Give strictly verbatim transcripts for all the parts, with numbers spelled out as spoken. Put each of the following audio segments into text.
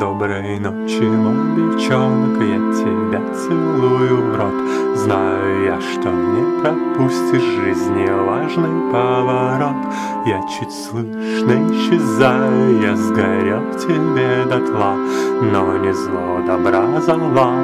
Доброй ночи, мой бельчонок, я тебя целую в рот. Знаю я, что не пропустишь жизни важный поворот. Я чуть слышно исчезаю, я сгорел в тебе дотла, но не зло, добра зла.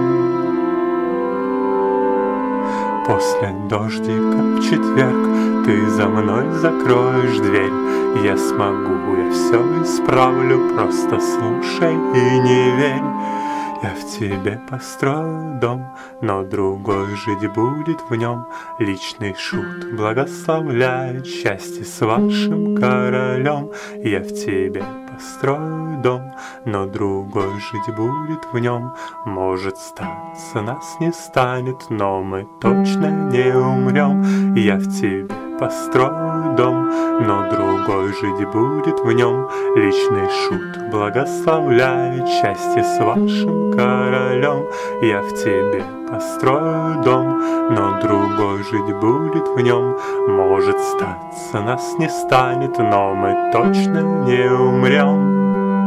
После дождика в четверг ты за мной закроешь дверь. Я смогу, я все исправлю, просто слушай и не верь. Я в тебе построю дом, но другой жить будет в нем. Личный шут благословляет счастье с вашим королем. Я в тебе построю дом, но другой жить будет в нем. Может статься, нас не станет, но мы точно не умрем. Я в тебе построю дом, но другой жить будет в нем. Личный шут благословляет счастье с вашим королем. Я в тебе построю дом, но другой жить будет в нем. Может статься, нас не станет, но мы точно не умрем.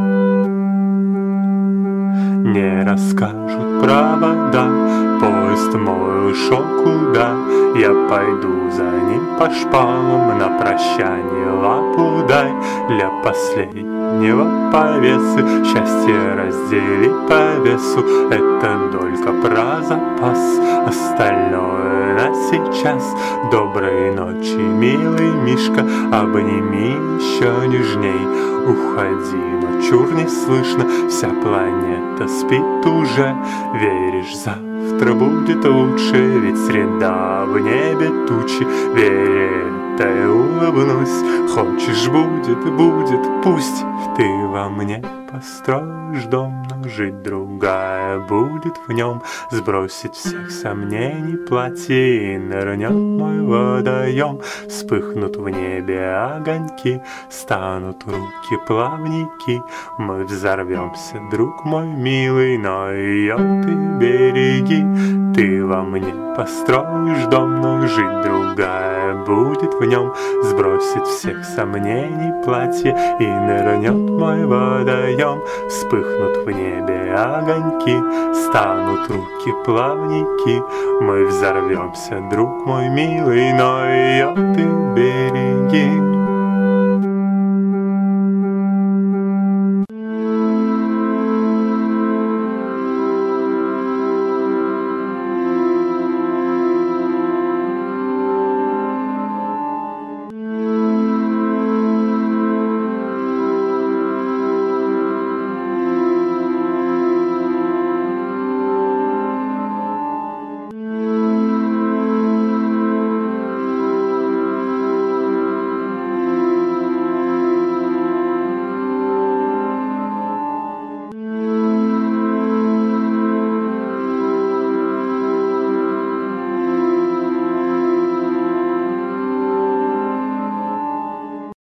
Не расскажут провода, поезд мой ушел куда. Я пойду за ним по шпалам, на прощание лапу дай. Для последнего повесы счастье раздели по весу. Это только про запас, остальное на сейчас. Доброй ночи, милый Мишка, обними еще нежней. Уходи, но чур не слышно, вся планета спит уже. Веришь, завтра будет лучше, ведь среда в небе тучи. Верь, это я улыбнусь, хочешь будет, будет, пусть. Ты во мне построишь дом, но жить другая будет в нем. Сбросить всех сомнений платье, и нырнет мой водоем. Вспыхнут в небе огоньки, станут руки плавники. Мы взорвемся, друг мой милый, но ее ты береги. Ты во мне построишь дом, но жить другая будет в нем. Сбросить всех сомнений платье, и нырнет мой водоем. Вспыхнут в небе огоньки, станут руки плавники. Мы взорвемся, друг мой милый, но ее ты береги.